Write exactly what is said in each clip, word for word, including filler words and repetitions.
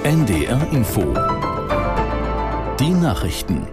N D R Info. Die Nachrichten.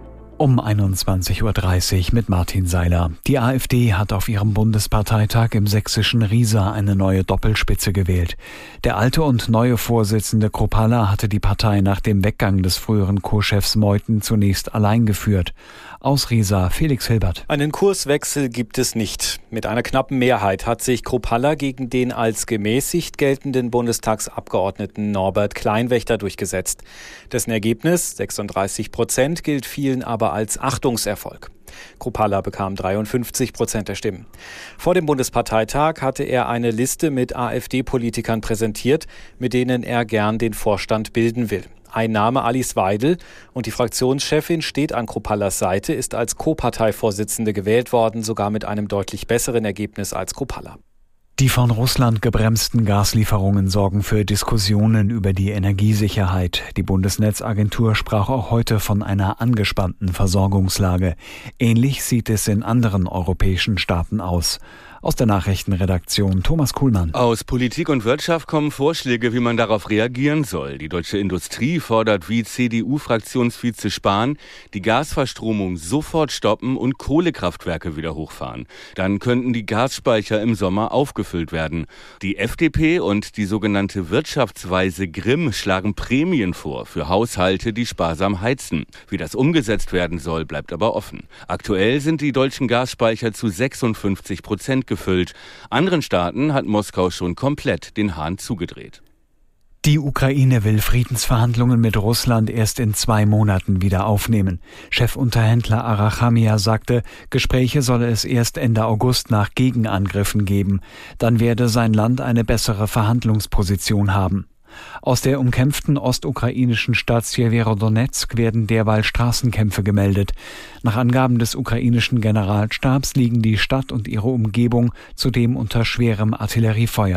Um einundzwanzig Uhr dreißig mit Martin Seiler. Die AfD hat auf ihrem Bundesparteitag im sächsischen Riesa eine neue Doppelspitze gewählt. Der alte und neue Vorsitzende Kruppalla hatte die Partei nach dem Weggang des früheren Co-Chefs Meuthen zunächst allein geführt. Aus Riesa, Felix Hilbert. Einen Kurswechsel gibt es nicht. Mit einer knappen Mehrheit hat sich Kruppalla gegen den als gemäßigt geltenden Bundestagsabgeordneten Norbert Kleinwächter durchgesetzt. Dessen Ergebnis, sechsunddreißig Prozent, gilt vielen aber als Achtungserfolg. Kruppalla bekam dreiundfünfzig Prozent der Stimmen. Vor dem Bundesparteitag hatte er eine Liste mit AfD-Politikern präsentiert, mit denen er gern den Vorstand bilden will. Ein Name Alice Weidel und die Fraktionschefin steht an Kruppallas Seite, ist als Co-Parteivorsitzende gewählt worden, sogar mit einem deutlich besseren Ergebnis als Kruppalla. Die von Russland gebremsten Gaslieferungen sorgen für Diskussionen über die Energiesicherheit. Die Bundesnetzagentur sprach auch heute von einer angespannten Versorgungslage. Ähnlich sieht es in anderen europäischen Staaten aus. Aus der Nachrichtenredaktion Thomas Kuhlmann. Aus Politik und Wirtschaft kommen Vorschläge, wie man darauf reagieren soll. Die deutsche Industrie fordert wie C D U-Fraktionsvize Spahn, die Gasverstromung sofort stoppen und Kohlekraftwerke wieder hochfahren. Dann könnten die Gasspeicher im Sommer aufgefüllt werden. Die F D P und die sogenannte Wirtschaftsweise Grimm schlagen Prämien vor für Haushalte, die sparsam heizen. Wie das umgesetzt werden soll, bleibt aber offen. Aktuell sind die deutschen Gasspeicher zu sechsundfünfzig Prozent gefüllt. Anderen Staaten hat Moskau schon komplett den Hahn zugedreht. Die Ukraine will Friedensverhandlungen mit Russland erst in zwei Monaten wieder aufnehmen. Chefunterhändler Arachamia sagte, Gespräche solle es erst Ende August nach Gegenangriffen geben. Dann werde sein Land eine bessere Verhandlungsposition haben. Aus der umkämpften ostukrainischen Stadt Sjewerodonezk werden derweil Straßenkämpfe gemeldet. Nach Angaben des ukrainischen Generalstabs liegen die Stadt und ihre Umgebung zudem unter schwerem Artilleriefeuer.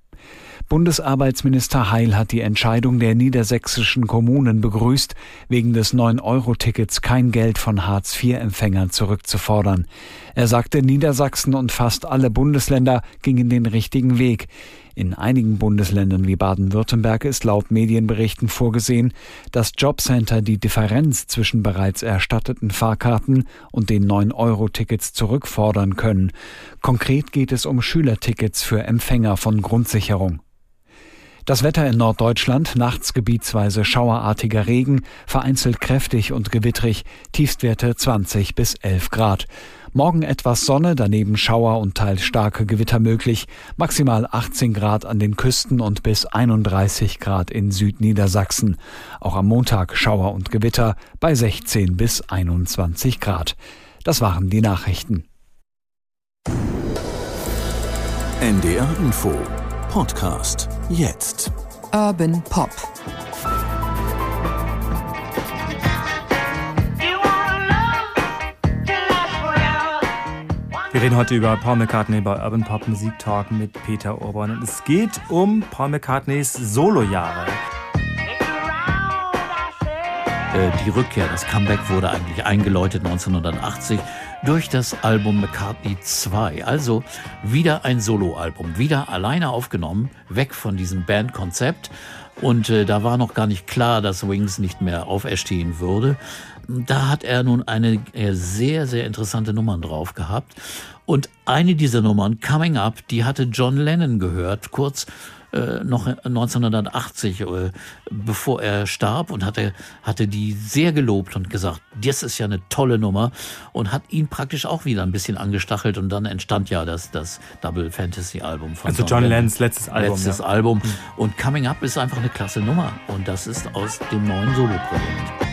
Bundesarbeitsminister Heil hat die Entscheidung der niedersächsischen Kommunen begrüßt, wegen des neun Euro Tickets kein Geld von Hartz vier Empfängern zurückzufordern. Er sagte, Niedersachsen und fast alle Bundesländer gingen den richtigen Weg. In einigen Bundesländern wie Baden-Württemberg ist laut Medienberichten vorgesehen, dass Jobcenter die Differenz zwischen bereits erstatteten Fahrkarten und den neun Euro Tickets zurückfordern können. Konkret geht es um Schülertickets für Empfänger von Grundsicherung. Das Wetter in Norddeutschland, nachts gebietsweise schauerartiger Regen, vereinzelt kräftig und gewittrig, Tiefstwerte zwanzig bis elf Grad. Morgen etwas Sonne, daneben Schauer und teils starke Gewitter möglich, maximal achtzehn Grad an den Küsten und bis einunddreißig Grad in Südniedersachsen. Auch am Montag Schauer und Gewitter bei sechzehn bis einundzwanzig Grad. Das waren die Nachrichten. N D R Info Podcast jetzt. Urban Pop. Wir reden heute über Paul McCartney bei Urban Pop Musik Talk mit Peter Urban. Und es geht um Paul McCartneys Solojahre. Die Rückkehr, das Comeback wurde eigentlich eingeläutet neunzehnhundertachtzig durch das Album McCartney zwei. Also wieder ein Soloalbum, wieder alleine aufgenommen, weg von diesem Bandkonzept. Und äh, da war noch gar nicht klar, dass Wings nicht mehr auferstehen würde. Da hat er nun eine äh, sehr, sehr interessante Nummern drauf gehabt. Und eine dieser Nummern, Coming Up, die hatte John Lennon gehört, kurz äh, noch neunzehnhundertachtzig, äh, bevor er starb, und hatte, hatte die sehr gelobt und gesagt, das ist ja eine tolle Nummer, und hat ihn praktisch auch wieder ein bisschen angestachelt, und dann entstand ja das, das Double Fantasy Album von Also John, John Lennons letztes Album. Letztes ja. Album. Mhm. Und Coming Up ist einfach eine klasse Nummer, und das ist aus dem neuen Solo-Projekt.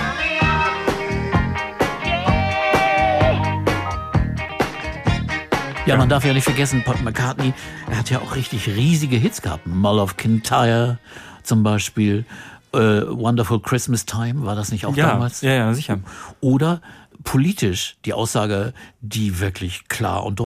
Ja, man darf ja nicht vergessen, Paul McCartney, er hat ja auch richtig riesige Hits gehabt. Mull of Kintyre zum Beispiel, äh, Wonderful Christmas Time, war das nicht auch ja, damals? Ja, ja, sicher. Oder politisch die Aussage, die wirklich klar und